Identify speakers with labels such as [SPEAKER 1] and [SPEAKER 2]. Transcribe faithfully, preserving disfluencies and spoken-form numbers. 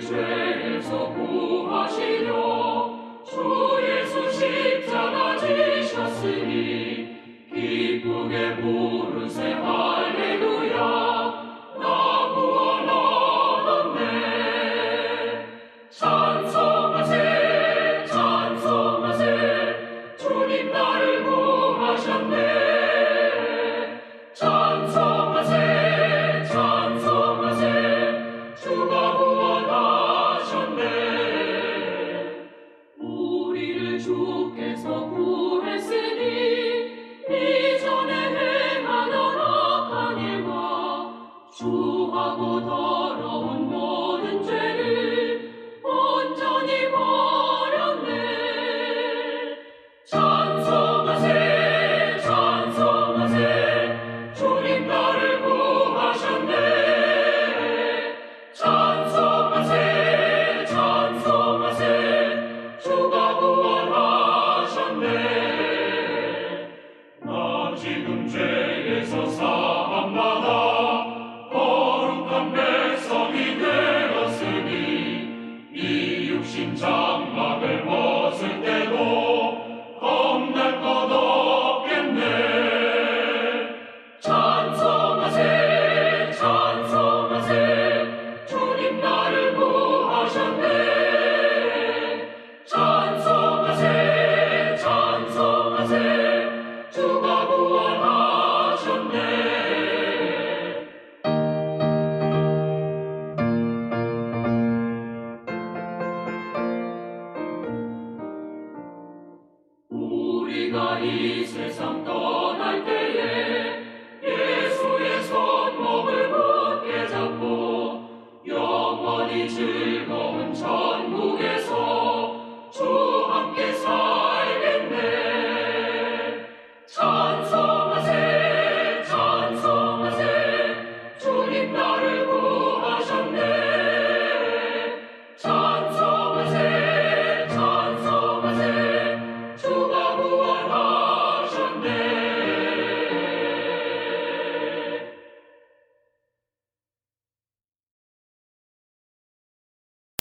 [SPEAKER 1] 죄에서 구하시려 주 예수 십자가 지셨으니 기쁘게 부르세 할렐루야 나 구원 얻었네. 찬송하세 찬송하세 주님 나를 구하셨네. 찬송하세 찬송하세 주가 구원하셨네. 우리를 주께서 구했으니 이전에 행하던 악한 일과 주하고 더